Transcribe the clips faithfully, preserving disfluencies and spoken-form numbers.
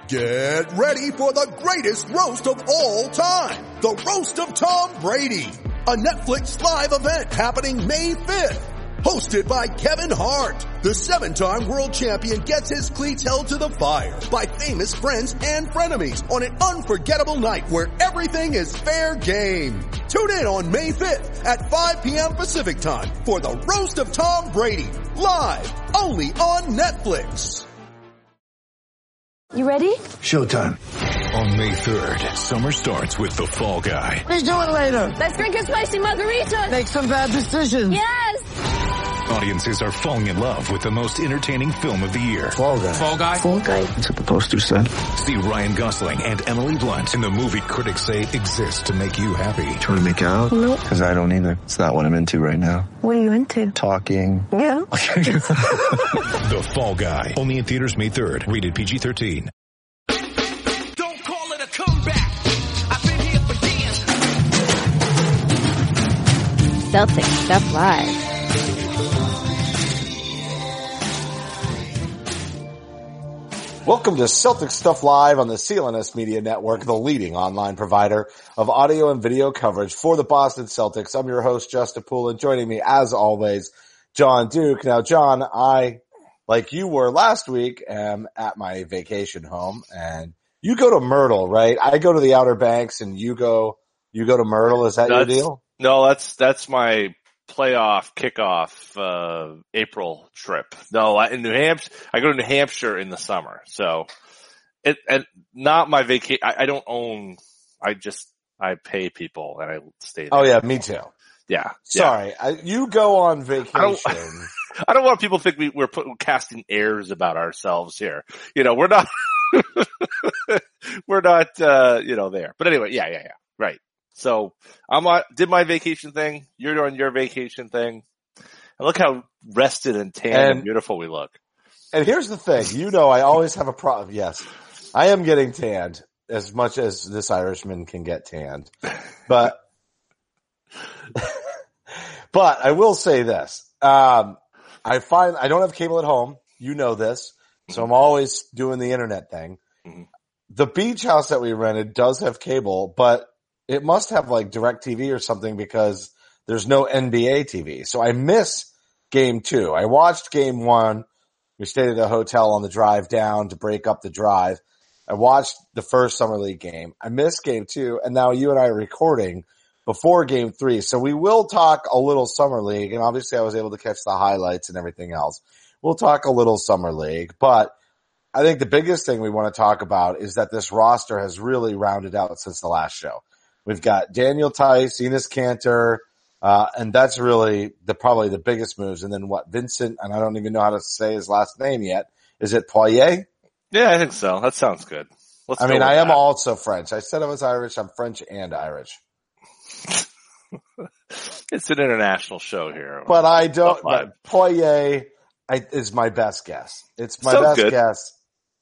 Get ready for the greatest roast of all time. The Roast of Tom Brady. A Netflix live event happening May fifth. Hosted by Kevin Hart. The seven-time world champion gets his cleats held to the fire by famous friends and frenemies on an unforgettable night where everything is fair game. Tune in on May fifth at five p.m. Pacific time for the Roast of Tom Brady. Live only on Netflix. You ready? Showtime. On May third, summer starts with The Fall Guy. Let's do it later. Let's drink a spicy margarita. Make some bad decisions. Yes. Audiences are falling in love with the most entertaining film of the year. Fall Guy. Fall Guy? Fall Guy. That's what the poster said. See Ryan Gosling and Emily Blunt in the movie critics say exists to make you happy. Trying to make it out? Nope. Because I don't either. It's not what I'm into right now. What are you into? Talking. Yeah. The Fall Guy. Only in theaters May third. Rated P G thirteen. Don't call it a comeback. I've been here for years. Celtics Stuff Live. Welcome to Celtic Stuff Live on the C L N S Media Network, the leading online provider of audio and video coverage for the Boston Celtics. I'm your host, Justin Poole, and joining me, as always, John Duke. Now, John, I, like you were last week, am at my vacation home, and you go to Myrtle, right? I go to the Outer Banks, and you go you go to Myrtle. Is that that's, your deal? No, that's that's my playoff kickoff uh April trip. No, I, in New Hampshire, I go to New Hampshire in the summer. So it and not my vacation. I, I don't own. I just I pay people and I stay there. Oh yeah, me too. Yeah. Sorry, yeah. I, you go on vacation. I don't, I don't want people to think we, we're putting casting airs about ourselves here. You know, we're not. we're not. uh You know, there. But anyway, yeah, yeah, yeah. Right. So I'm on, did my vacation thing. You're doing your vacation thing. And look how rested and tan and, and beautiful we look. And here's the thing. You know, I always have a problem. Yes, I am getting tanned as much as this Irishman can get tanned. But, but I will say this. Um, I find I don't have cable at home. You know this. So I'm always doing the internet thing. Mm-hmm. The beach house that we rented does have cable, but it must have like DirecTV or something because there's no N B A T V. So I miss game two. I watched game one. We stayed at a hotel on the drive down to break up the drive. I watched the first Summer League game. I missed game two. And now you and I are recording before game three. So we will talk a little Summer League. And obviously I was able to catch the highlights and everything else. We'll talk a little Summer League, but I think the biggest thing we want to talk about is that this roster has really rounded out since the last show. We've got Daniel Tice, Enes Kanter, uh, and that's really the, probably the biggest moves. And then what, Vincent, and I don't even know how to say his last name yet. Is it Poirier? Yeah, I think so. That sounds good. Let's I mean, I am that. also French. I said I was Irish. I'm French and Irish. It's an international show here. But I don't, but Poirier I, is my best guess. It's my sounds best good. guess.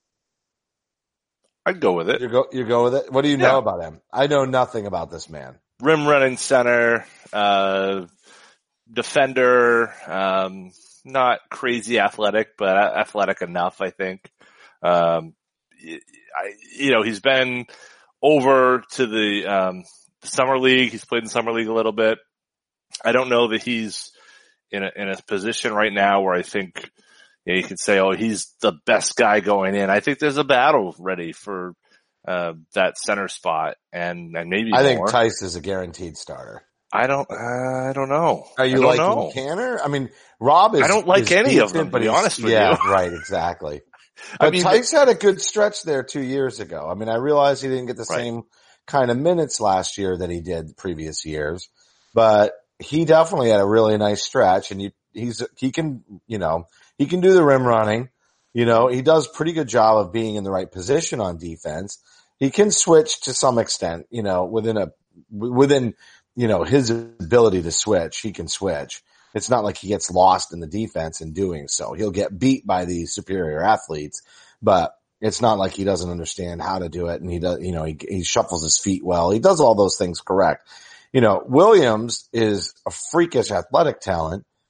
I'd go with it. You go, you go with it? What do you yeah. know about him? I know nothing about this man. Rim running center, uh, defender, um, not crazy athletic, but athletic enough, I think. Um, I, you know, he's been over to the, um, Summer League. He's played in Summer League a little bit. I don't know that he's in a, in a position right now where I think, you know, you could say, oh, he's the best guy going in. I think there's a battle ready for uh that center spot, and, and maybe I more. think Tice is a guaranteed starter. I don't, uh, I don't know. Are you I don't liking know. Canner? I mean, Rob is. I don't like is any decent, of them, to but be honest with yeah, you. right, exactly. But I mean, Tice had a good stretch there two years ago. I mean, I realize he didn't get the right. same kind of minutes last year that he did previous years, but he definitely had a really nice stretch, and you, he's he can, you know, he can do the rim running. You know, he does a pretty good job of being in the right position on defense. He can switch to some extent, you know, within a, within, you know, his ability to switch, he can switch. It's not like he gets lost in the defense in doing so. He'll get beat by these superior athletes, but it's not like he doesn't understand how to do it. And he does, you know, he, he shuffles his feet well. He does all those things correct. You know, Williams is a freakish athletic talent.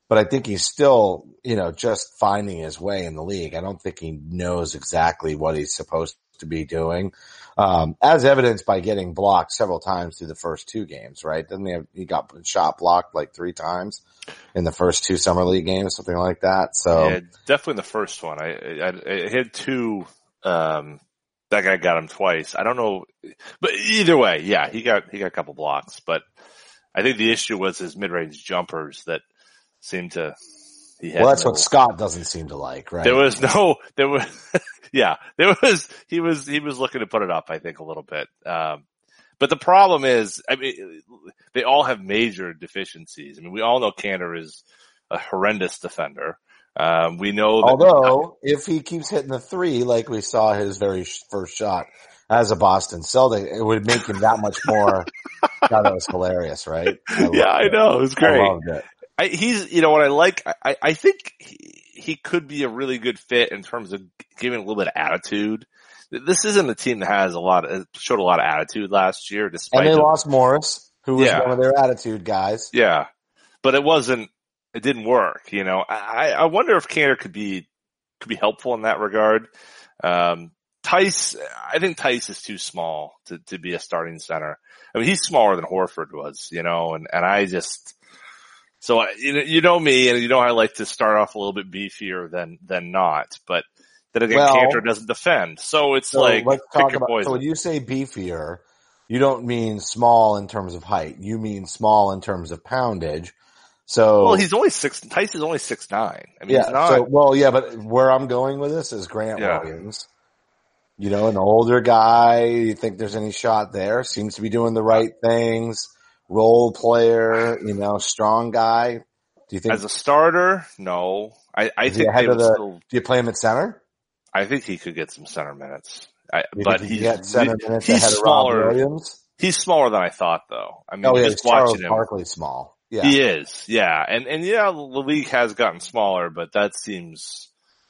but I think he's still, you know, just finding his way in the league. I don't think he knows exactly what he's supposed to be doing, um, as evidenced by getting blocked several times through the first two games, right? Didn't he have, he got shot blocked like three times in the first two summer league games, something like that. So yeah, definitely the first one. I, I, I had two, um, that guy got him twice. I don't know, but either way, yeah, he got, he got a couple blocks, but I think the issue was his mid-range jumpers that seemed to, he had well, that's no, what Scott doesn't seem to like, right? There was no, there was, yeah, there was, he was, he was looking to put it up, I think, a little bit. Um, but the problem is, I mean, they all have major deficiencies. I mean, we all know Kanter is a horrendous defender. Um, we know that. Although, if he keeps hitting the three, like we saw his very first shot as a Boston Celtic, it would make him that much more. God, that was hilarious, right? I yeah, I it. know. It was great. I loved it. I, he's, you know, what I like, I, I think he, he could be a really good fit in terms of giving a little bit of attitude. This isn't a team that has a lot of, showed a lot of attitude last year, despite. And they them. lost Morris, who was Yeah. one of their attitude guys. Yeah. But it wasn't, it didn't work, you know. I, I wonder if Kanter could be, could be helpful in that regard. Um, Tice, I think Tice is too small to, to be a starting center. I mean, he's smaller than Horford was, you know, and, and I just, so I, you know, you know me, and you know I like to start off a little bit beefier than, than not, but then again, Well, Kanter doesn't defend. So it's So like, let's pick talk your about, poison. so when you say beefier, you don't mean small in terms of height. You mean small in terms of poundage. So, Well, he's only six, Tice is only six nine. I mean, yeah, he's not, so, well, yeah, but where I'm going with this is Grant Yeah. Williams. You know, an older guy. You think there's any shot there? Seems to be doing the right things. Role player, you know, strong guy. Do you think as a starter, no. I, I is he think ahead they of would the? still, Do you play him at center? I think he could get some center minutes. I, Do you but think he he's, gets center minutes he's ahead of smaller. Rob Williams? He's smaller than I thought, though. I mean, Oh yeah, just Charles watching him, Barkley small. Yeah, he is. Yeah, and and yeah, the league has gotten smaller, but that seems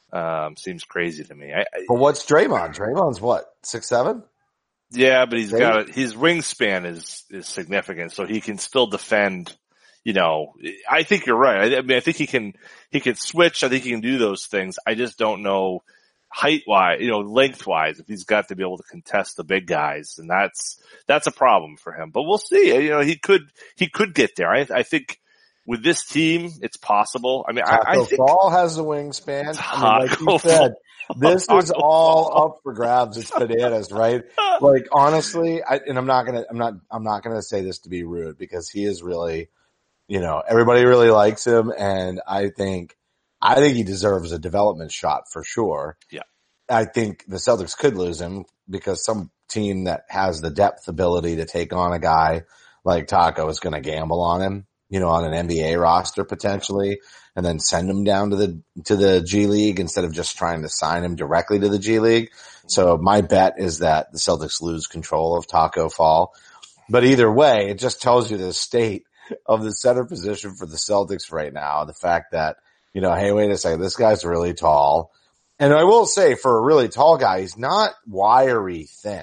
um seems crazy to me. I, I, but what's Draymond? Draymond's what, six seven? yeah, but he's Right? got a, his wingspan is is significant, so he can still defend. You know, I think you're right. I, I mean, I think he can he can switch. I think he can do those things. I just don't know height wise, you know, length wise, if he's got to be able to contest the big guys, and that's that's a problem for him. But we'll see. You know, he could he could get there. I, I think with this team, it's possible. I mean, I, Taco I think Fall has the wingspan. I mean, like you Taco said, this is Taco all Fall. up for grabs. It's bananas, right? Like honestly, I, and I'm not gonna, I'm not, I'm not gonna say this to be rude because he is really, you know, everybody really likes him, and I think, I think he deserves a development shot for sure. Yeah. I think the Celtics could lose him because some team that has the depth ability to take on a guy like Taco is going to gamble on him, you know, on an N B A roster potentially, and then send him down to the, to the G League instead of just trying to sign him directly to the G League. So my bet is that the Celtics lose control of Taco Fall. But either way, it just tells you the state of the center position for the Celtics right now. The fact that, you know, hey, wait a second, this guy's really tall. And I will say for a really tall guy, he's not wiry thin.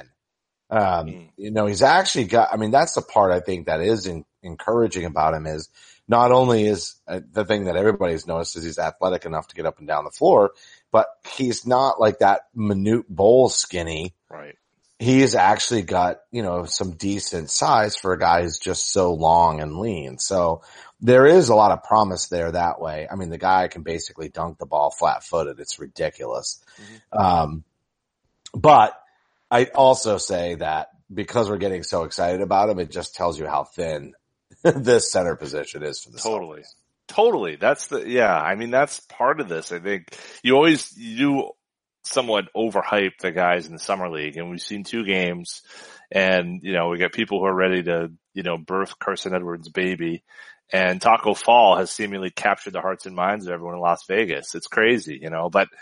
Um, Mm. you know, he's actually got, I mean, that's the part I think that is in, encouraging about him is not only is uh, the thing that everybody's noticed is he's athletic enough to get up and down the floor, but he's not like that minute bowl skinny. right. He's actually got, you know, some decent size for a guy who's just so long and lean. So there is a lot of promise there that way. I mean, the guy can basically dunk the ball flat footed. It's ridiculous. Mm-hmm. Um, but I also say that because we're getting so excited about him, it just tells you how thin this center position is for the Totally. Celtics. Totally. That's the, yeah, I mean, that's part of this. I think you always, you do somewhat overhype the guys in the summer league, and we've seen two games, and, you know, we got people who are ready to, you know, birth Carson Edwards' baby, and Taco Fall has seemingly captured the hearts and minds of everyone in Las Vegas. It's crazy, you know, but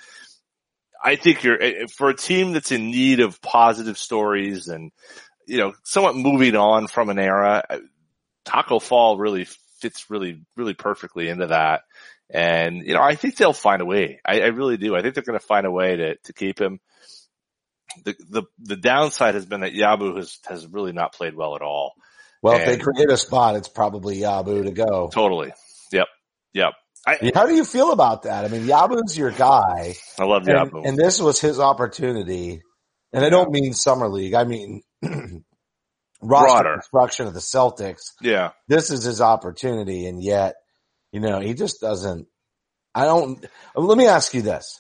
I think you're, for a team that's in need of positive stories and, you know, somewhat moving on from an era, Taco Fall really fits really, really perfectly into that. And, you know, I think they'll find a way. I, I really do. I think they're going to find a way to, to keep him. The, the, the downside has been that Yabu has, has really not played well at all. Well, And if they create a spot, it's probably Yabu to go. Totally. Yep. Yep. I, How do you feel about that? I mean, Yabu's your guy. I love And, Yabu. and this was his opportunity. And I don't mean summer league. I mean roster Broader. construction of the Celtics. Yeah. This is his opportunity. And yet, you know, he just doesn't, I don't, let me ask you this.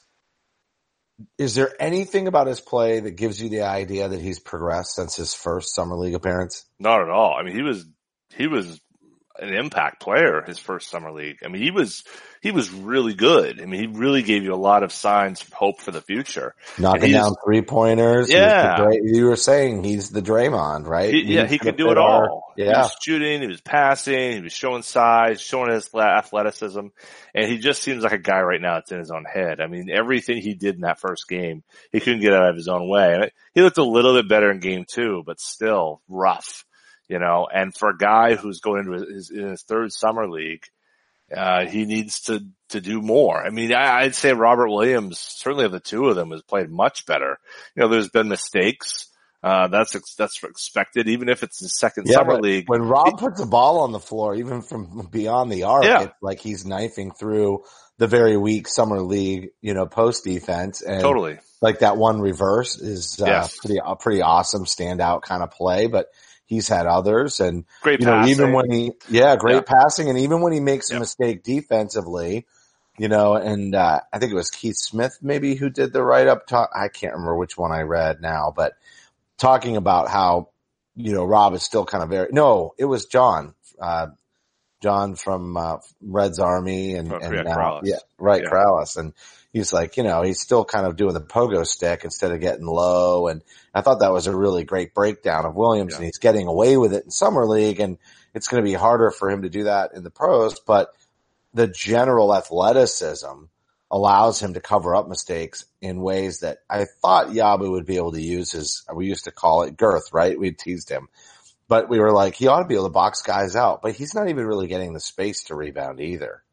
Is there anything about his play that gives you the idea that he's progressed since his first summer league appearance? Not at all. I mean, he was, he was an impact player his first summer league. I mean, he was, he was really good. I mean, he really gave you a lot of signs of hope for the future. Knocking down three pointers. Yeah. Dray- you were saying he's the Draymond, right? He, yeah, he could do it our, all. Yeah. He was shooting, he was passing, he was showing size, showing his athleticism, and he just seems like a guy right now that's in his own head. I mean, everything he did in that first game, he couldn't get out of his own way. And he looked a little bit better in game two, but still rough, you know. And for a guy who's going into his, in his third summer league, uh, he needs to, to do more. I mean, I, I'd say Robert Williams, certainly of the two of them, has played much better. You know, there's been mistakes. Uh, that's, that's expected, even if it's the second yeah, summer league. When Rob puts the ball on the floor, even from beyond the arc, Yeah. it's like he's knifing through the very weak summer league, you know, post defense. And Totally. like that one reverse is, uh, Yes. pretty, a pretty awesome standout kind of play, but he's had others. And, Great you know, passing. even when he, yeah, great Yeah. passing. And even when he makes a Yeah. mistake defensively, you know, and, uh, I think it was Keith Smith maybe who did the write up talk. I can't remember which one I read now, but talking about how, you know, Rob is still kind of very, no, it was John, uh, John from, uh, Red's Army and, Oh, and yeah, now, Corrales. yeah, right. Yeah. Corrales. And he's like, you know, he's still kind of doing the pogo stick instead of getting low. And I thought that was a really great breakdown of Williams, Yeah. and he's getting away with it in summer league, and it's going to be harder for him to do that in the pros, but the general athleticism allows him to cover up mistakes in ways that I thought Yabu would be able to use his, we used to call it girth, right? We teased him, but we were like, he ought to be able to box guys out, but he's not even really getting the space to rebound either.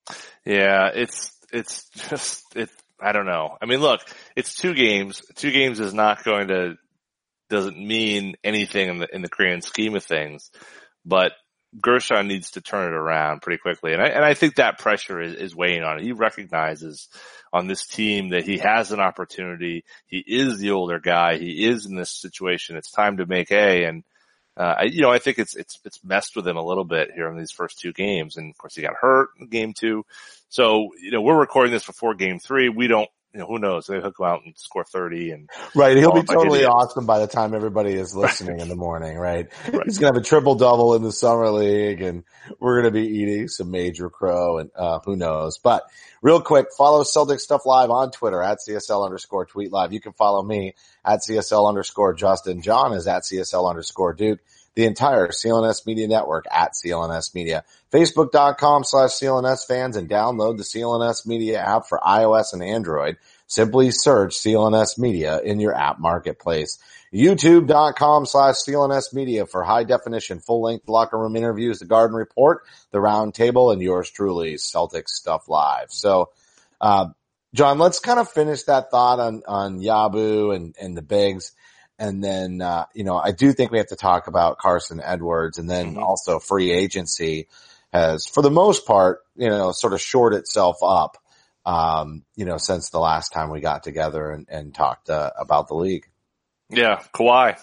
Yeah, it's, it's just, it, I don't know. I mean, look, it's two games. Two games is not going to, doesn't mean anything in the, in the grand scheme of things, but Gershon needs to turn it around pretty quickly. And I, and I think that pressure is, is weighing on it. He recognizes on this team that he has an opportunity. He is the older guy. He is in this situation. It's time to make hay. And, uh, I, you know, I think it's, it's, it's messed with him a little bit here in these first two games. And of course he got hurt in game two. So, you know, we're recording this before game three. We don't, you know, who knows? They hook him out and score thirty and right. He'll be like totally idiots. awesome by the time everybody is listening in the morning, right? Right. He's going to have a triple double in the summer league, and we're going to be eating some Major Crow, and uh, who knows. But real quick, follow Celtic Stuff Live on Twitter at C S L underscore tweet live. You can follow me at C S L underscore Justin. John is at C S L underscore Duke. The entire C L N S Media Network at C L N S Media. Facebook.com slash CLNS fans, and download the C L N S Media app for iOS and Android. Simply search C L N S Media in your app marketplace. YouTube.com slash CLNS Media for high definition, full length locker room interviews, the Garden Report, the Round Table, and yours truly, Celtic Stuff Live. So, uh, John, let's kind of finish that thought on, on Yabu and, and the bigs. And then, uh, you know, I do think we have to talk about Carson Edwards, and then Mm-hmm. also free agency has, for the most part, you know, sort of shored itself up, um, you know, since the last time we got together and, and talked, uh, about the league. Yeah, Kawhi.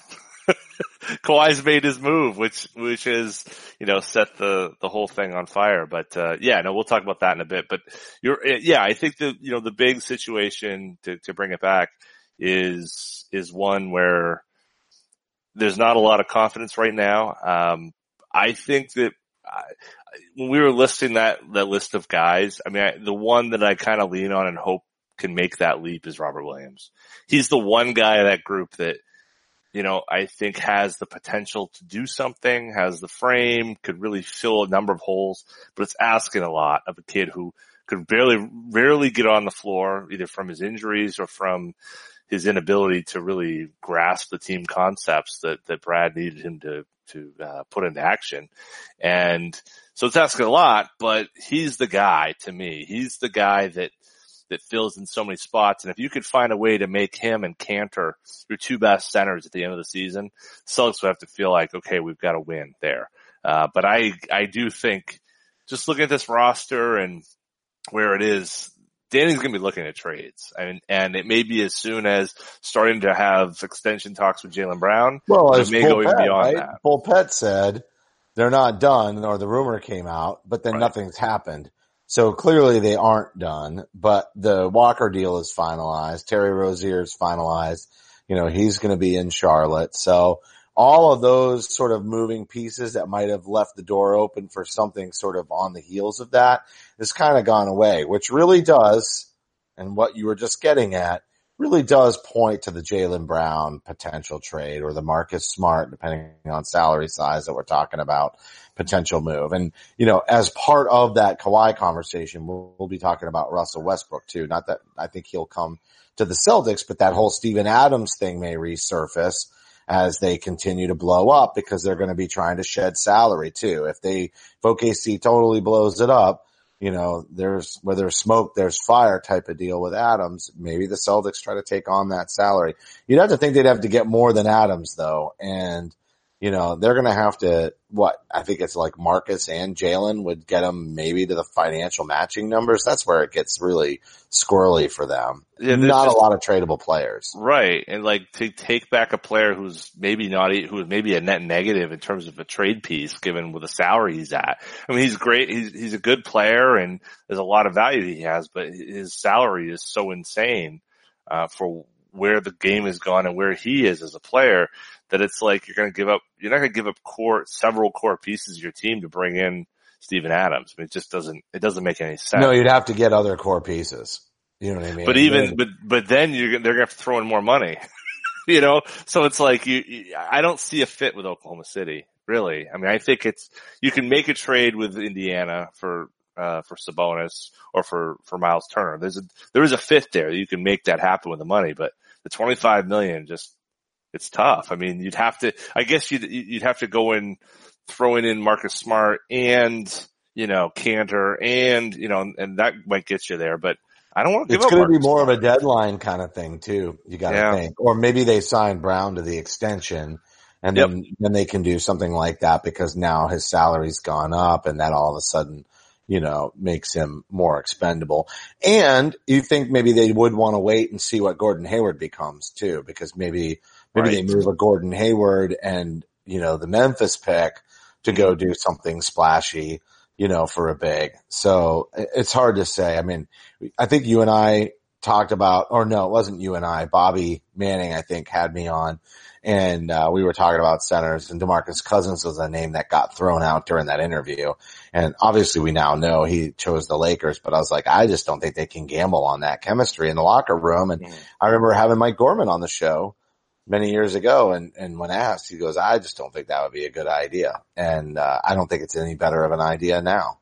Kawhi's made his move, which, which is, you know, set the, the whole thing on fire. But, uh, yeah, no, we'll talk about that in a bit. But you're, yeah, I think the, you know, the big situation to, to bring it back is, is one where there's not a lot of confidence right now. Um, I think that I, when we were listing that, that list of guys, I mean, I, the one that I kind of lean on and hope can make that leap is Robert Williams. He's the one guy of that group that, you know, I think has the potential to do something, has the frame, could really fill a number of holes, but it's asking a lot of a kid who could barely, rarely get on the floor, either from his injuries or from his inability to really grasp the team concepts that, that Brad needed him to, to, uh, put into action. And so it's asking a lot, but he's the guy to me. He's the guy that, that fills in so many spots. And if you could find a way to make him and Cantor your two best centers at the end of the season, Celtics would have to feel like, okay, we've got to win there. Uh, but I, I do think just looking at this roster and where it is, Danny's going to be looking at trades. And, and it may be as soon as starting to have extension talks with Jaylen Brown. Well, it as may go even Pet, beyond right? that. Pet said they're not done, or the rumor came out, but then Right. nothing's happened. So clearly they aren't done, but the Walker deal is finalized. Terry Rozier is finalized. You know, he's going to be in Charlotte. So all of those sort of moving pieces that might have left the door open for something sort of on the heels of that has kind of gone away, which really does, and what you were just getting at, really does point to the Jaylen Brown potential trade, or the Marcus Smart, depending on salary size that we're talking about, potential move. And, you know, as part of that Kawhi conversation, we'll, we'll be talking about Russell Westbrook too. Not that I think he'll come to the Celtics, but that whole Steven Adams thing may resurface as they continue to blow up, because they're going to be trying to shed salary too. If they, if O K C totally blows it up, you know, there's, where there's smoke, there's fire type of deal with Adams. Maybe the Celtics try to take on that salary. You'd have to think they'd have to get more than Adams though. And, you know, they're going to have to, what, I think it's like Marcus and Jaylen would get them maybe to the financial matching numbers. That's where it gets really squirrely for them. Yeah, not just, a lot of tradable players. Right. And like to take back a player who's maybe not, who's maybe a net negative in terms of a trade piece, given with the salary he's at. I mean, he's great. He's, he's a good player and there's a lot of value he has, but his salary is so insane, uh, for where the game has gone and where he is as a player, that it's like you're going to give up, you're not going to give up core, several core pieces of your team to bring in Steven Adams. I mean, it just doesn't, it doesn't make any sense. No, you'd have to get other core pieces. You know what I mean? But even, but, but then you're, they're going to have to throw in more money, you know? So it's like you, you, I don't see a fit with Oklahoma City, really. I mean, I think it's, you can make a trade with Indiana for, uh, for Sabonis or for, for Miles Turner. There's a, there is a fit there. You can make that happen with the money, but the twenty-five million just, it's tough. I mean, you'd have to, I guess you'd, you'd have to go in throwing in Marcus Smart and, you know, Cantor and, you know, and that might get you there, but I don't want to give it's up. It's going to be Marcus more Smart. of a deadline kind of thing too. You got to Yeah. think, or maybe they sign Brown to the extension and then, Yep. then they can do something like that, because now his salary's gone up and that all of a sudden, you know, makes him more expendable. And you think maybe they would want to wait and see what Gordon Hayward becomes too, because maybe, maybe Right. they move a Gordon Hayward and, you know, the Memphis pick to go do something splashy, you know, for a big. So it's hard to say. I mean, I think you and I talked about, or no, it wasn't you and I, Bobby Manning, I think, had me on, and uh, we were talking about centers, and DeMarcus Cousins was a name that got thrown out during that interview. And obviously we now know he chose the Lakers, but I was like, I just don't think they can gamble on that chemistry in the locker room. And mm-hmm. I remember having Mike Gorman on the show many years ago, and, and when asked, he goes, I just don't think that would be a good idea. And uh, I don't think it's any better of an idea now.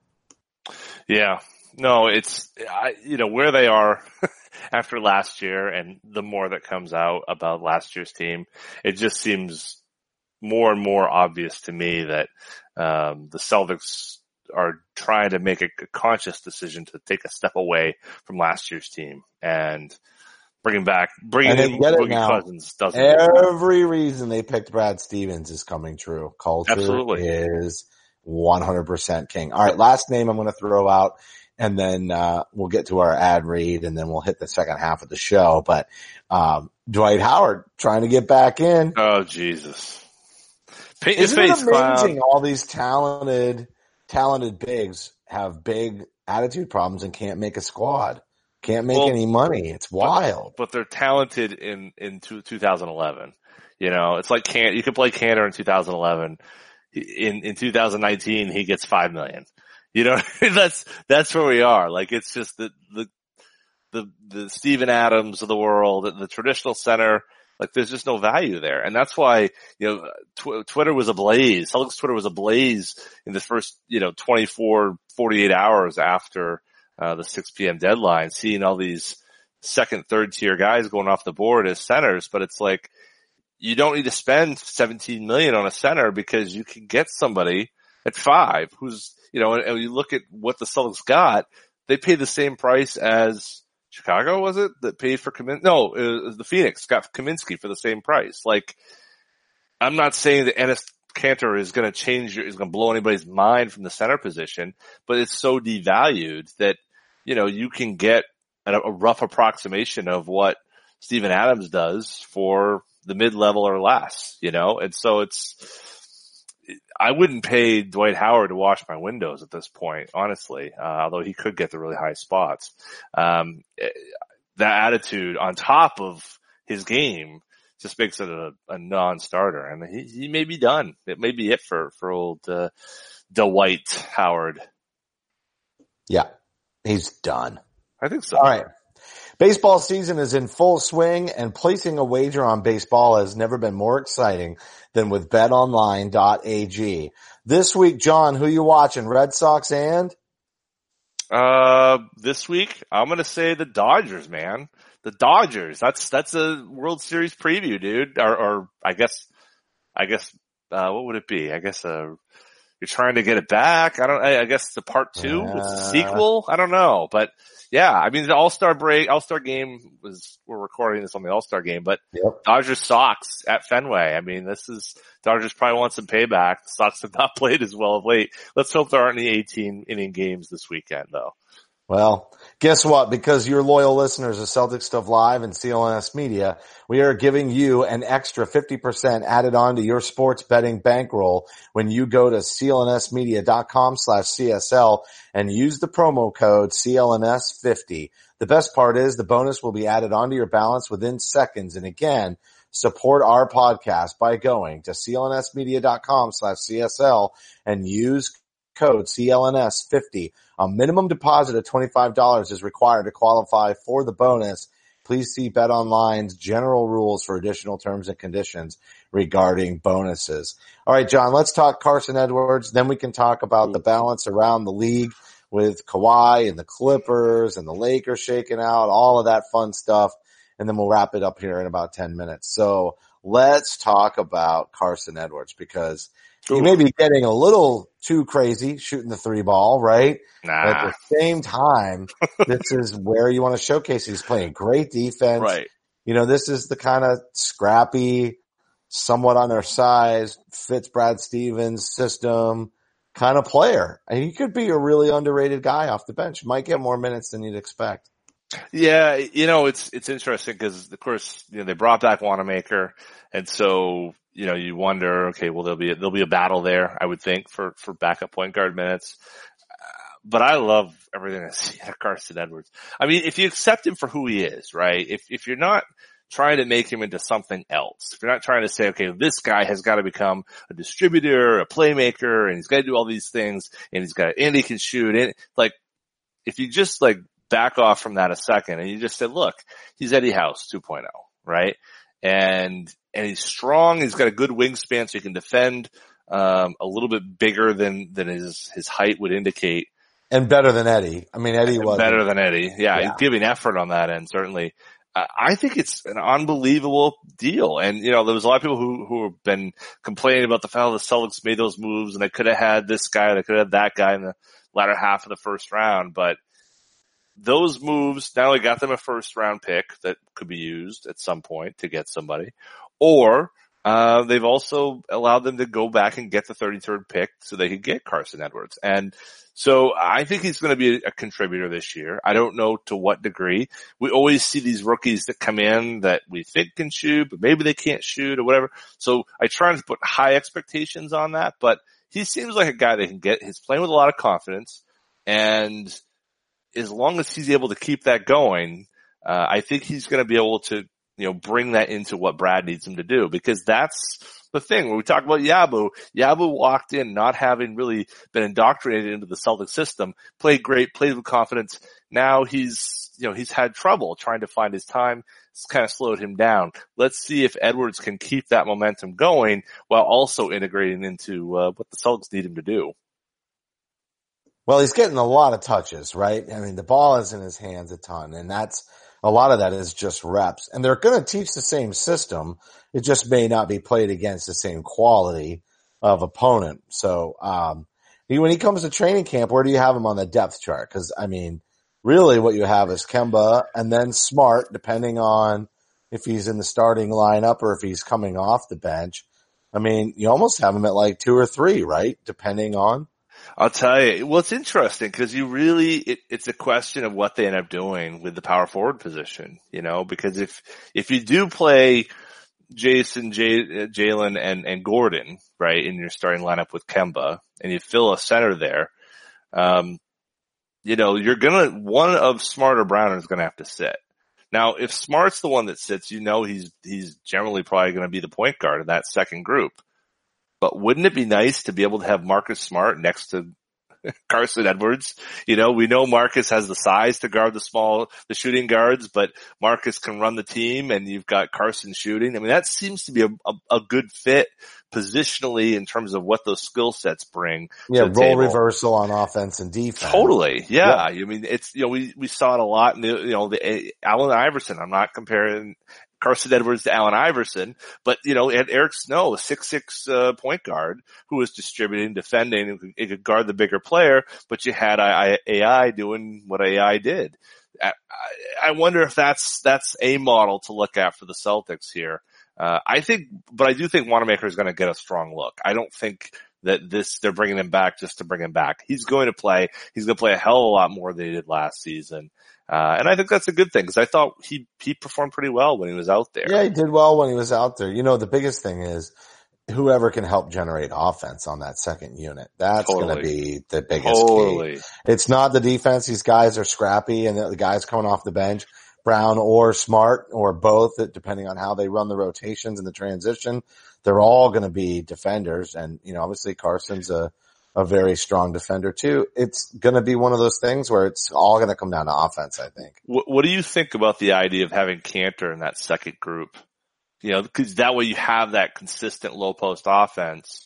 Yeah. No, it's, I, you know, where they are after last year and the more that comes out about last year's team, it just seems more and more obvious to me that um, the Celtics are trying to make a, a conscious decision to take a step away from last year's team and bringing back, bringing in Boogie Cousins doesn't. Every reason they picked Brad Stevens is coming true. Culture Absolutely. is one hundred percent king. All right, last name I'm going to throw out, and then uh we'll get to our ad read, and then we'll hit the second half of the show. But um Dwight Howard trying to get back in. Oh, Jesus. Paint Isn't your it face, amazing clown. all these talented, talented bigs have big attitude problems and can't make a squad? Can't make well, any money. It's wild. But, but they're talented in, in two, two thousand eleven. You know, it's like can you could play Cantor in two thousand eleven. In, in two thousand nineteen, he gets five million. You know, that's, that's where we are. Like, it's just the, the, the, the Steven Adams of the world, the traditional center. Like, there's just no value there. And that's why, you know, tw- Twitter was ablaze. Celtics Twitter was ablaze in the first, you know, twenty-four, forty-eight hours after Uh, the six p.m. deadline, seeing all these second, third tier guys going off the board as centers. But it's like, you don't need to spend seventeen million on a center because you can get somebody at five who's, you know, and, and you look at what the Celtics got, they paid the same price as Chicago, was it? That paid for Kaminsky? No, it was the Phoenix got Kaminsky for the same price. Like, I'm not saying that Enes Kanter is going to change, is going to blow anybody's mind from the center position, but it's so devalued that you know, you can get a, a rough approximation of what Steven Adams does for the mid-level or less, you know? And so it's, I wouldn't pay Dwight Howard to wash my windows at this point, honestly, uh, although he could get the really high spots. Um, that attitude on top of his game just makes it a, a non-starter, and he, he may be done. It may be it for, for old, uh, Dwight Howard. Yeah, he's done. I think so. All right. Baseball season is in full swing, and placing a wager on baseball has never been more exciting than with bet online dot a g. This week, John, who you watching? Red Sox and? Uh, this week, I'm going to say the Dodgers, man. The Dodgers. That's, that's a World Series preview, dude. Or, or I guess, I guess, uh, what would it be? I guess, uh, you're trying to get it back. I don't, I, I guess the part two uh, was the sequel. I don't know, but yeah, I mean, the All-Star break, All-Star game was, we're recording this on the All-Star game, but yep. Dodgers Sox at Fenway. I mean, this is, Dodgers probably want some payback. The Sox have not played as well of late. Let's hope there aren't any eighteen inning games this weekend though. Well, guess what? Because you're loyal listeners of Celtic Stuff Live and C L N S Media, we are giving you an extra fifty percent added on to your sports betting bankroll when you go to C L N S media dot com slash C S L and use the promo code C L N S fifty. The best part is the bonus will be added onto your balance within seconds. And again, support our podcast by going to C L N S media dot com slash C S L and use code C L N S fifty. A minimum deposit of twenty-five dollars is required to qualify for the bonus. Please see BetOnline's general rules for additional terms and conditions regarding bonuses. All right, John, let's talk Carson Edwards. Then we can talk about the balance around the league with Kawhi and the Clippers and the Lakers shaking out, all of that fun stuff. And then we'll wrap it up here in about ten minutes. So let's talk about Carson Edwards, because he may be getting a little too crazy shooting the three ball, right? Nah. But at the same time, this is where you want to showcase he's playing great defense. Right. You know, this is the kind of scrappy, somewhat undersized, fits Brad Stevens system kind of player. And he could be a really underrated guy off the bench. Might get more minutes than you'd expect. Yeah, you know, it's, it's interesting because, of course, you know, they brought back Wanamaker. And so, you know, you wonder, okay, well, there'll be, a, there'll be a battle there, I would think, for, for backup point guard minutes. Uh, but I love everything I see out of Carson Edwards. I mean, if you accept him for who he is, right? If, if you're not trying to make him into something else, if you're not trying to say, okay, this guy has got to become a distributor, a playmaker, and he's got to do all these things, and he's got, and he can shoot, and like, if you just like, back off from that a second and you just said, look, he's Eddie House two point oh, right? And, and he's strong. He's got a good wingspan so he can defend, um, a little bit bigger than, than his, his height would indicate. And better than Eddie. I mean, Eddie was better than Eddie. Yeah, yeah. He's giving effort on that end, certainly. Uh, I think it's an unbelievable deal. And, you know, there was a lot of people who, who have been complaining about the fact that the Celtics made those moves and they could have had this guy, they could have had that guy in the latter half of the first round, but those moves not only got them a first round pick that could be used at some point to get somebody, or uh they've also allowed them to go back and get the thirty-third pick so they could get Carson Edwards. And so I think he's going to be a contributor this year. I don't know to what degree. We always see these rookies that come in that we think can shoot, but maybe they can't shoot or whatever. So I try to put high expectations on that, but he seems like a guy that can get, he's playing with a lot of confidence, and as long as he's able to keep that going, uh, I think he's going to be able to, you know, bring that into what Brad needs him to do, because that's the thing. When we talk about Yabu, Yabu walked in not having really been indoctrinated into the Celtic system, played great, played with confidence. Now he's, you know, he's had trouble trying to find his time. It's kind of slowed him down. Let's see if Edwards can keep that momentum going while also integrating into uh, what the Celtics need him to do. Well, he's getting a lot of touches, right? I mean, the ball is in his hands a ton, and that's a lot of that is just reps. And they're going to teach the same system. It just may not be played against the same quality of opponent. So, um, he, when he comes to training camp, where do you have him on the depth chart? Because, I mean, really what you have is Kemba and then Smart, depending on if he's in the starting lineup or if he's coming off the bench. I mean, you almost have him at like two or three, right? Depending on. I'll tell you. Well, it's interesting because you really, it, it's a question of what they end up doing with the power forward position, you know, because if, if you do play Jason, J, Jalen and, and Gordon, right, in your starting lineup with Kemba and you fill a center there, um, you know, you're gonna, one of Smart or Brown is gonna have to sit. Now, if Smart's the one that sits, you know he's, he's generally probably gonna be the point guard in that second group. But wouldn't it be nice to be able to have Marcus Smart next to Carson Edwards? You know, we know Marcus has the size to guard the small, the shooting guards, but Marcus can run the team and you've got Carson shooting. I mean, that seems to be a, a, a good fit positionally in terms of what those skill sets bring. Yeah, to the role table. reversal on offense and defense. Totally. Yeah. Yep. I mean, it's, you know, we, we saw it a lot in the, you know, the Allen Iverson. I'm not comparing Carson Edwards to Allen Iverson, but you know, and Eric Snow, a six six uh, point guard who was distributing, defending, and could, could guard the bigger player, but you had A I doing what A I did. I, I wonder if that's that's a model to look at for the Celtics here. Uh, I think, but I do think Wanamaker is going to get a strong look. I don't think that this they're bringing him back just to bring him back. He's going to play. He's going to play a hell of a lot more than he did last season. Uh, and I think that's a good thing because I thought he, he performed pretty well when he was out there. Yeah, he did well when he was out there. You know, the biggest thing is whoever can help generate offense on that second unit. That's Totally. going to be the biggest Totally. key. It's not the defense. These guys are scrappy and the, the guys coming off the bench, Brown or Smart or both, depending on how they run the rotations and the transition. They're all going to be defenders. And, you know, obviously Carson's a, a very strong defender too. It's going to be one of those things where it's all going to come down to offense, I think. What, what do you think about the idea of having Cantor in that second group? You know, because that way you have that consistent low post offense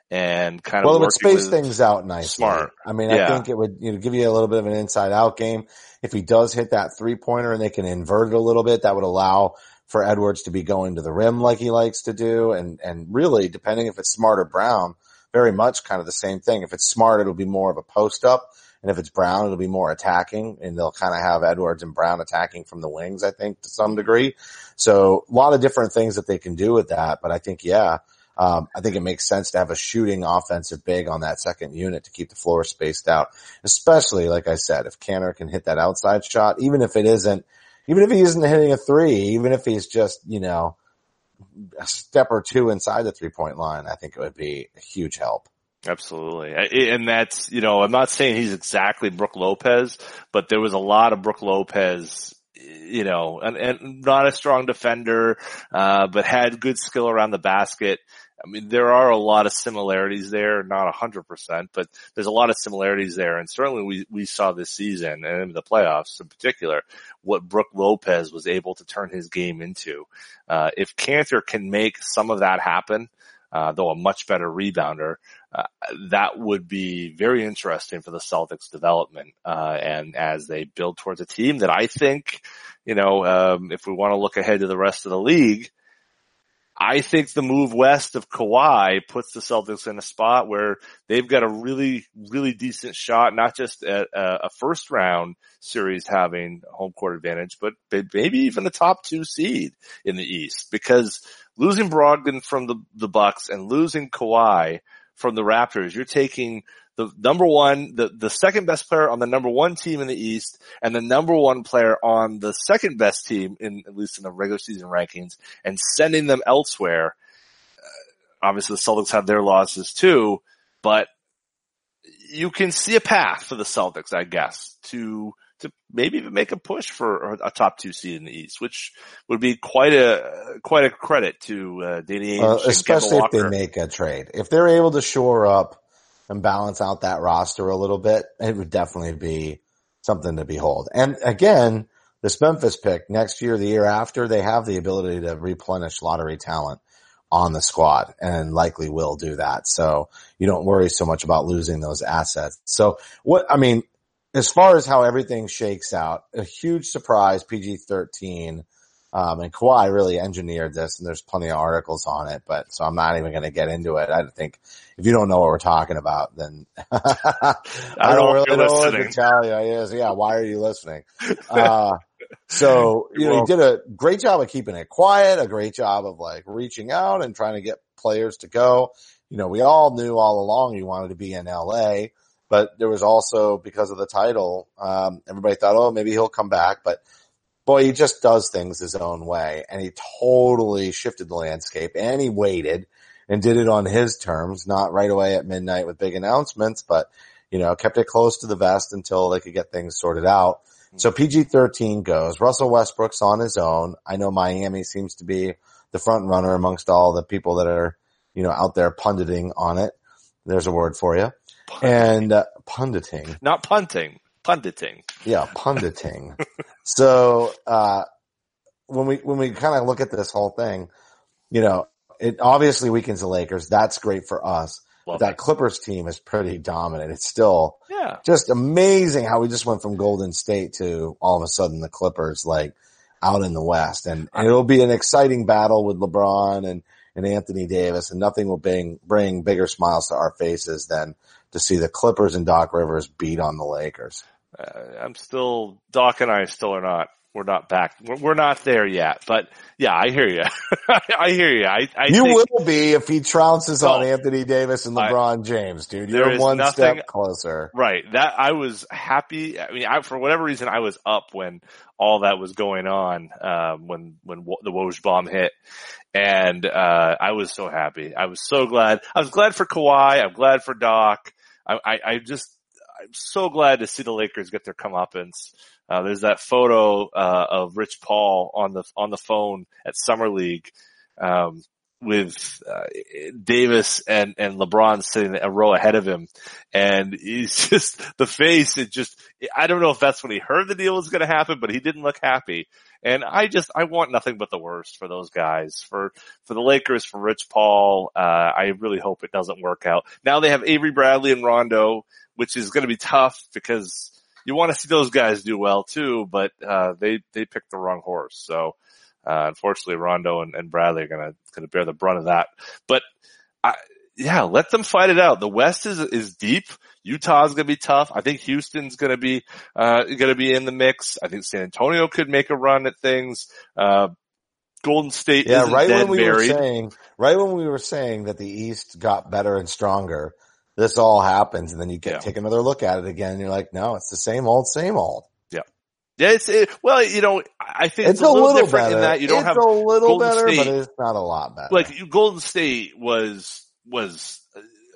and kind of well, it would working space with things out nicely. Smart. I mean, Yeah. I think it would, you know, give you a little bit of an inside out game. If he does hit that three pointer and they can invert it a little bit, that would allow for Edwards to be going to the rim like he likes to do. And, and really, depending if it's Smart or Brown, very much kind of the same thing. If it's Smart, it'll be more of a post up. And if it's Brown, it'll be more attacking. And they'll kind of have Edwards and Brown attacking from the wings, I think, to some degree. So a lot of different things that they can do with that. But I think, yeah, um, I think it makes sense to have a shooting offensive big on that second unit to keep the floor spaced out. Especially, like I said, if Cantor can hit that outside shot, even if it isn't, even if he isn't hitting a three, even if he's just, you know, a step or two inside the three-point line, I think it would be a huge help. Absolutely. And that's, you know, I'm not saying he's exactly Brook Lopez, but there was a lot of Brook Lopez, you know, and, and not a strong defender, uh, but had good skill around the basket. I mean, there are a lot of similarities there, not a hundred percent, but there's a lot of similarities there. And certainly we, we saw this season and in the playoffs in particular, what Brook Lopez was able to turn his game into. Uh, if Cantor can make some of that happen, uh, though a much better rebounder, uh, that would be very interesting for the Celtics development. Uh, and as they build towards a team that I think, you know, um, if we want to look ahead to the rest of the league, I think the move west of Kawhi puts the Celtics in a spot where they've got a really, really decent shot, not just at a first round series having home court advantage, but maybe even the top two seed in the East, because losing Brogdon from the, the Bucks and losing Kawhi from the Raptors, you're taking the number one, the, the second best player on the number one team in the East and the number one player on the second best team in, at least in the regular season rankings, and sending them elsewhere. Uh, obviously the Celtics have their losses too, but you can see a path for the Celtics, I guess, to, to maybe even make a push for a top two seed in the East, which would be quite a, quite a credit to, uh, Danny Ainge, Uh, and especially Kemba if they Walker. make a trade. If they're able to shore up and balance out that roster a little bit, it would definitely be something to behold. And again, this Memphis pick next year, the year after, they have the ability to replenish lottery talent on the squad and likely will do that. So you don't worry so much about losing those assets. So what, I mean, as far as how everything shakes out, a huge surprise, P G thirteen. Um, and Kawhi really engineered this, and there's plenty of articles on it, but so I'm not even going to get into it. I think if you don't know what we're talking about, then I don't, know if really you're know what listening. to tell you. Yes, yeah, why are you listening? Uh, so, you know, Well- he did a great job of keeping it quiet, a great job of like reaching out and trying to get players to go. You know, we all knew all along he wanted to be in L A. but there was also, because of the title, um, everybody thought, oh, maybe he'll come back. But boy, he just does things his own way, and he totally shifted the landscape, and he waited and did it on his terms, not right away at midnight with big announcements, but, you know, kept it close to the vest until they could get things sorted out. So P G thirteen goes. Russell Westbrook's on his own. I know Miami seems to be the front runner amongst all the people that are, you know, out there punditing on it. There's a word for you. And uh, punditing. Not punting, punditing. Yeah, punditing. So uh when we when we kind of look at this whole thing, you know, it obviously weakens the Lakers. That's great for us. But that Clippers team is pretty dominant. It's still yeah. just amazing how we just went from Golden State to all of a sudden the Clippers, like, out in the West. And, and it'll be an exciting battle with LeBron and, and Anthony Davis, and nothing will bring, bring bigger smiles to our faces than to see the Clippers and Doc Rivers beat on the Lakers. Uh, I'm still, Doc and I still are not, we're not back. We're, we're not there yet, but yeah, I hear you. I hear you. I, I you think, will be if he trounces on oh, Anthony Davis and LeBron I, James, dude. You're one nothing, step closer. Right. That, I was happy. I mean, I, for whatever reason, I was up when all that was going on, um, when, when the Woj bomb hit. And, uh, I was so happy. I was so glad. I was glad for Kawhi. I'm glad for Doc. I, I, I just, I'm so glad to see the Lakers get their comeuppance. Uh, there's that photo, uh, of Rich Paul on the, on the phone at Summer League, um, with, uh, Davis and, and LeBron sitting a row ahead of him. And he's just, the face, it just, I don't know if that's when he heard the deal was going to happen, but he didn't look happy. And I just, I want nothing but the worst for those guys, for, for the Lakers, for Rich Paul. Uh, I really hope it doesn't work out. Now they have Avery Bradley and Rondo, which is going to be tough because you want to see those guys do well too, but, uh, they, they picked the wrong horse. So, uh, unfortunately Rondo and, and Bradley are going to, going to bear the brunt of that. But, I, yeah, let them fight it out. The West is, is deep. Utah's going to be tough. I think Houston's going to be, uh, going to be in the mix. I think San Antonio could make a run at things. Uh, Golden State yeah, isn't right dead when we buried. were saying, right when we were saying that the East got better and stronger, this all happens, and then you get Yeah. take another look at it again, and you're like, no, it's the same old, same old. Yeah. Yeah, it's, it, well, you know, I think It's, it's, a little, different better. in that you don't it's have a little Golden better, State, but it's not a lot better. like you- Golden State was, was, uh,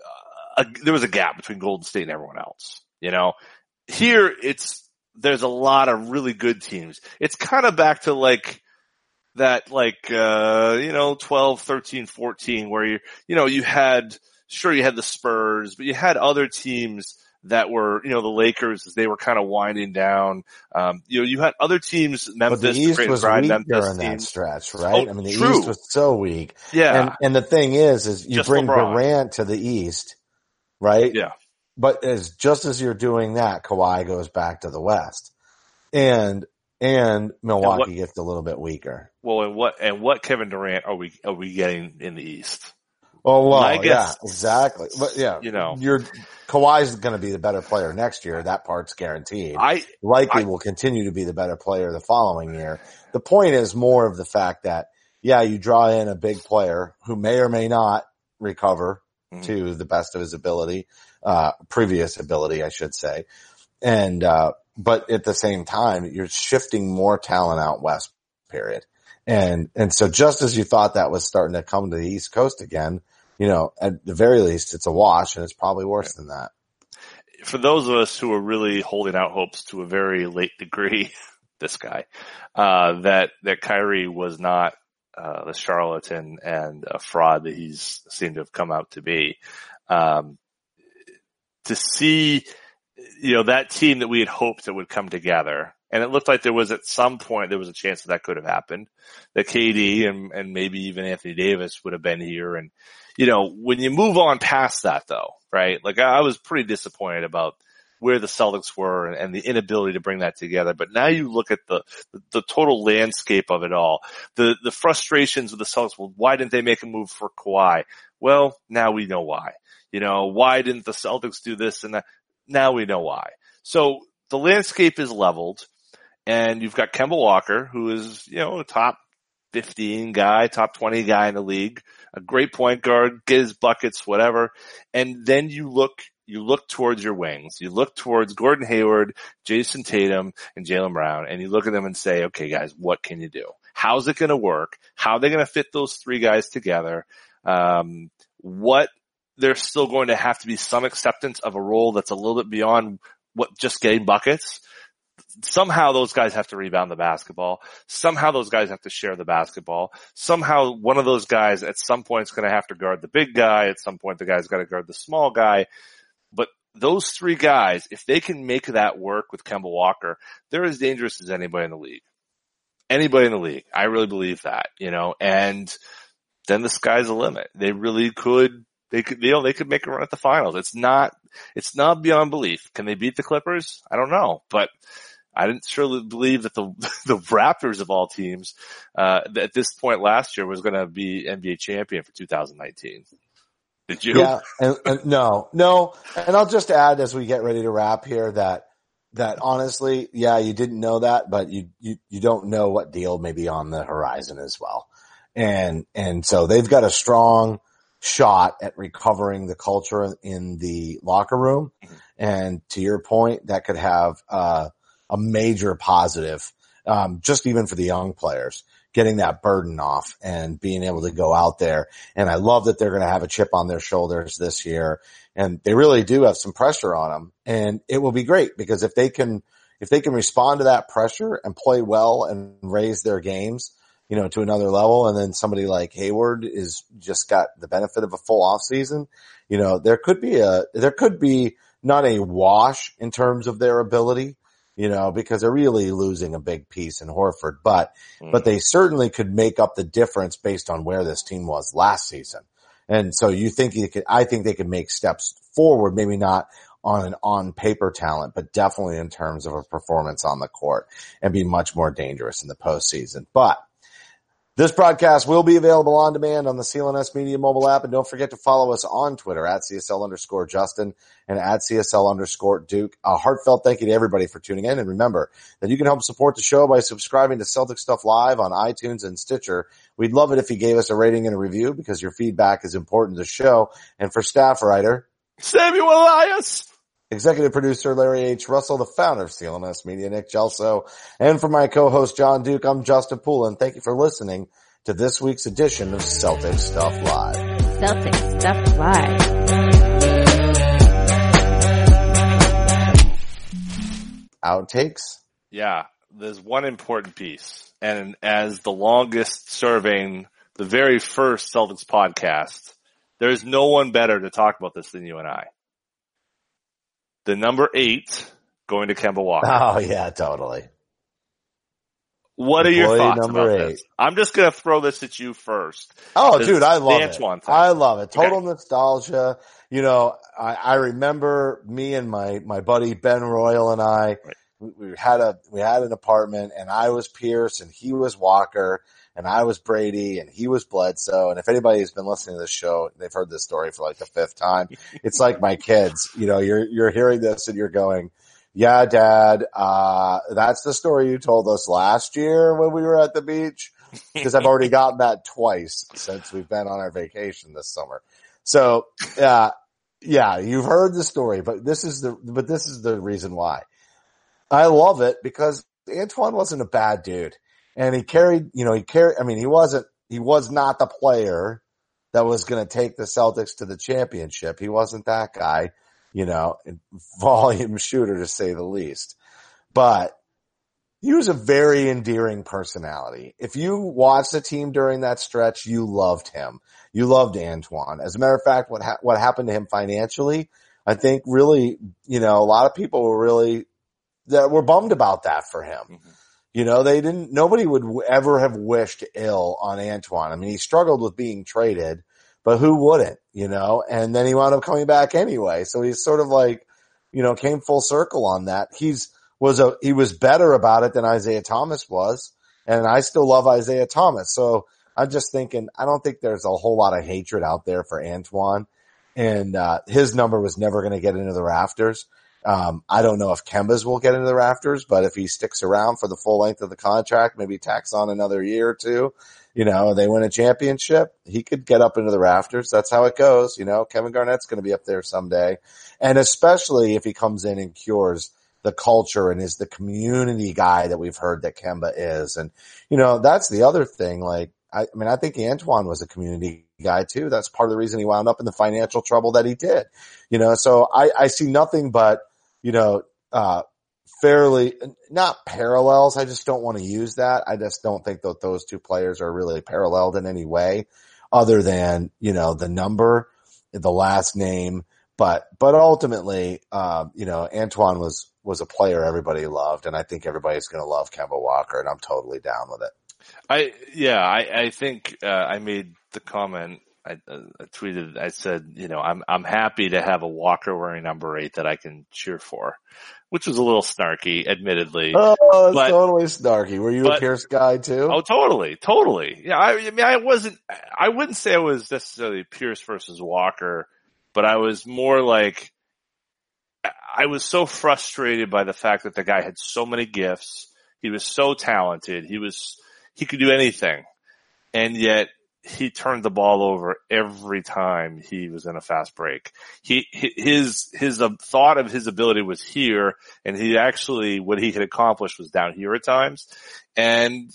a, there was a gap between Golden State and everyone else, you know. Here, it's, there's a lot of really good teams. It's kind of back to like, that like, uh, you know, twelve, thirteen, fourteen, where you, you know, you had, sure you had the Spurs, but you had other teams that were, you know, the Lakers as they were kind of winding down. Um, you know, you had other teams, Memphis, but the East great was grind, weak Memphis during that teams. stretch, right? Oh, I mean, the true. East was so weak. Yeah. And, and the thing is, is you Just bring LeBron. Durant to the East, right? Yeah. But as just as you're doing that, Kawhi goes back to the West, and and Milwaukee what- gets a little bit weaker. Well, and what, and what Kevin Durant are we, are we getting in the East? Oh well, I yeah, guess- exactly. But yeah, You know. you're Kawhi's going to be the better player next year. That part's guaranteed. I, Likely I- will continue to be the better player the following year. The point is more of the fact that yeah, you draw in a big player who may or may not recover Mhm. to the best of his ability, uh, previous ability, I should say. And, uh, but at the same time, you're shifting more talent out west, period. And, and so just as you thought that was starting to come to the East Coast again, you know, at the very least, it's a wash, and it's probably worse than that. For those of us who are really holding out hopes to a very late degree, this guy, uh, that, that Kyrie was not, uh, the charlatan and a fraud that he's seemed to have come out to be. Um, to see, you know, that team that we had hoped that would come together. And it looked like there was at some point, there was a chance that that could have happened, that K D and, and maybe even Anthony Davis would have been here. And, you know, when you move on past that though, right? Like I, I was pretty disappointed about where the Celtics were and, and the inability to bring that together. But now you look at the, the, the total landscape of it all, the, the frustrations with the Celtics. Well, why didn't they make a move for Kawhi? Well, now we know why. You know, why didn't the Celtics do this and that? Now we know why. So the landscape is leveled, and you've got Kemba Walker, who is, you know, a top fifteen guy, top twenty guy in the league, a great point guard, get his buckets, whatever. And then you look you look towards your wings. You look towards Gordon Hayward, Jason Tatum, and Jaylen Brown, and you look at them and say, okay, guys, what can you do? How's it going to work? How are they going to fit those three guys together? Um, what there's still going to have to be some acceptance of a role that's a little bit beyond what just getting buckets. Somehow those guys have to rebound the basketball. Somehow those guys have to share the basketball. Somehow one of those guys at some point is going to have to guard the big guy. At some point the guy's got to guard the small guy. But those three guys, if they can make that work with Kemba Walker, they're as dangerous as anybody in the league. Anybody in the league. I really believe that, you know, and then the sky's the limit. They really could, they could, you know, they could make a run at the finals. It's not, it's not beyond belief. Can they beat the Clippers? I don't know, but I didn't surely believe that the, the Raptors of all teams, uh, at this point last year was going to be N B A champion for two thousand nineteen. Did you? Yeah, and, and no, no. And I'll just add as we get ready to wrap here that, that honestly, yeah, you didn't know that, but you, you, you don't know what deal may be on the horizon as well. And, and so they've got a strong shot at recovering the culture in the locker room. And to your point, that could have, uh, a major positive, um, just even for the young players, getting that burden off and being able to go out there. And I love that they're going to have a chip on their shoulders this year. And they really do have some pressure on them. And it will be great because if they can, if they can respond to that pressure and play well and raise their games, you know, to another level, and then somebody like Hayward is just got the benefit of a full off season, you know, there could be a, there could be not a wash in terms of their ability, you know, because they're really losing a big piece in Horford, but, mm. but they certainly could make up the difference based on where this team was last season. And so you think you could, I think they could make steps forward, maybe not on an on paper talent, but definitely in terms of a performance on the court and be much more dangerous in the postseason. But this broadcast will be available on demand on the C L N S Media mobile app. And don't forget to follow us on Twitter at C S L underscore Justin and at C S L underscore Duke. A heartfelt thank you to everybody for tuning in. And remember that you can help support the show by subscribing to Celtic Stuff Live on iTunes and Stitcher. We'd love it if you gave us a rating and a review because your feedback is important to the show. And for staff writer Samuel Elias, executive producer Larry H. Russell, the founder of C L N S Media, Nick Gelso, and for my co-host John Duke, I'm Justin Poulin. Thank you for listening to this week's edition of Celtic Stuff Live. Celtic Stuff Live. Outtakes? Yeah, there's one important piece. And as the longest serving, the very first Celtics podcast, there's no one better to talk about this than you and I. The number eight going to Kemba Walker. Oh, yeah, totally. What are your Employee thoughts number about eight. this? I'm just going to throw this at you first. Oh, This dude, I love the it. Antoine thing. I love it. Total Okay. nostalgia. You know, I, I remember me and my, my buddy Ben Royal and I, Right. we, we had a, we had an apartment and I was Pierce and he was Walker and I was Brady and he was Bledsoe. And if anybody's been listening to this show, they've heard this story for like the fifth time. It's like my kids, you know, you're, you're hearing this and you're going, yeah, Dad, uh, that's the story you told us last year when we were at the beach. Because I've already gotten that twice since we've been on our vacation this summer. So, uh, yeah, you've heard the story, but this is the, but this is the reason why. I love it because Antoine wasn't a bad dude and he carried, you know, he carried, I mean, he wasn't, he was not the player that was going to take the Celtics to the championship. He wasn't that guy, you know, volume shooter to say the least, but he was a very endearing personality. If you watched the team during that stretch, you loved him. You loved Antoine. As a matter of fact, what ha- what happened to him financially, I think really, you know, a lot of people were really, that were bummed about that for him. Mm-hmm. You know, they didn't, nobody would w- ever have wished ill on Antoine. I mean, he struggled with being traded, but who wouldn't, you know? And then he wound up coming back anyway. So he's sort of like, you know, came full circle on that. He's, was a, he was better about it than Isaiah Thomas was. And I still love Isaiah Thomas. So I'm just thinking, I don't think there's a whole lot of hatred out there for Antoine. And, uh, his number was never going to get into the rafters. Um, I don't know if Kemba's will get into the rafters, but if he sticks around for the full length of the contract, maybe tacks on another year or two, you know, they win a championship, he could get up into the rafters. That's how it goes. You know, Kevin Garnett's going to be up there someday. And especially if he comes in and cures the culture and is the community guy that we've heard that Kemba is. And, you know, that's the other thing. Like, I, I mean, I think Antoine was a community guy too. That's part of the reason he wound up in the financial trouble that he did, you know, so I, I see nothing but, you know, uh, fairly not parallels. I just don't want to use that. I just don't think that those two players are really paralleled in any way other than, you know, the number, the last name. But, but ultimately, um, you know, Antoine was, was a player everybody loved. And I think everybody's going to love Kemba Walker, and I'm totally down with it. I, yeah, I, I think, uh, I made the comment, I, uh, I tweeted, I said, you know, I'm, I'm happy to have a Walker wearing number eight that I can cheer for, which was a little snarky, admittedly. Oh, it's but, totally snarky. Were you but, a Pierce guy too? Oh, totally, totally. Yeah, I, I mean, I wasn't, I wouldn't say I was necessarily Pierce versus Walker, but I was more like, I was so frustrated by the fact that the guy had so many gifts. He was so talented. He was, he could do anything. And yet he turned the ball over every time he was in a fast break. He, his, his uh, thought of his ability was here, and he actually, what he could accomplish was down here at times. And,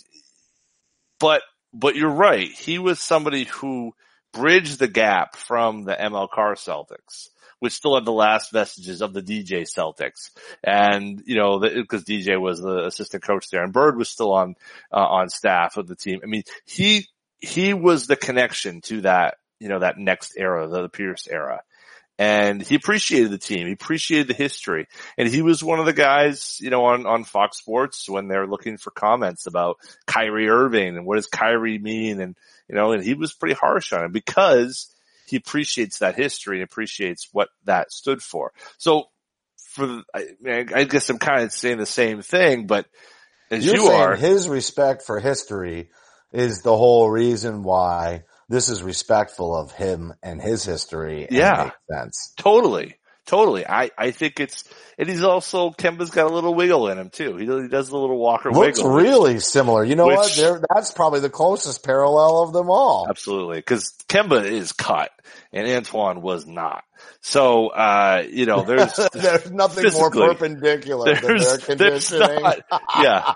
but, but you're right. He was somebody who bridged the gap from the M L Carr Celtics, which still had the last vestiges of the D J Celtics. And, you know, because D J was the assistant coach there, and Bird was still on, uh, on staff of the team. I mean, he, he was the connection to that, you know, that next era, the, the Pierce era. And he appreciated the team. He appreciated the history. And he was one of the guys, you know, on, on Fox Sports when they're looking for comments about Kyrie Irving and what does Kyrie mean? And, you know, and he was pretty harsh on it because he appreciates that history and appreciates what that stood for. So for, I, I guess I'm kind of saying the same thing, but as You're you saying are, his respect for history is the whole reason why this is respectful of him and his history. And yeah, makes sense. Totally. Totally. I, I think it's, and he's also, Kemba's got a little wiggle in him too. He, he does the little Walker Looks wiggle. really which, similar. You know which, what? They're, that's probably the closest parallel of them all. Absolutely. Cause Kemba is cut and Antoine was not. So, uh, you know, there's, there's nothing more perpendicular than their conditioning. Not, yeah.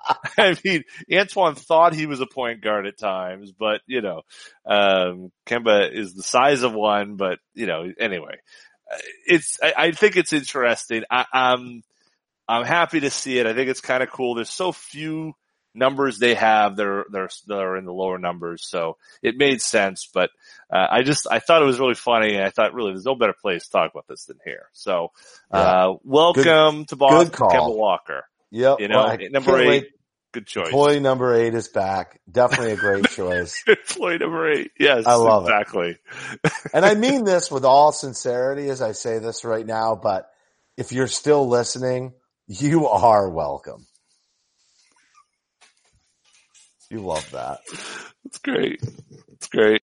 I mean, Antoine thought he was a point guard at times, but you know, um, Kemba is the size of one, but you know, anyway. It's, I, I think it's interesting. I, I'm, I'm happy to see it. I think it's kind of cool. There's so few numbers they have. They're, they're, they're in the lower numbers. So it made sense, but, uh, I just, I thought it was really funny. And I thought really there's no better place to talk about this than here. So, uh, yeah. welcome good, to Boston, Kemba Walker. Yep. You know, well, number eight. Wait. Good choice. Employee number eight is back. Definitely a great choice. Employee number eight. Yes. I love exactly. it. Exactly. And I mean this with all sincerity as I say this right now, but if you're still listening, you are welcome. You love that. It's great. It's great.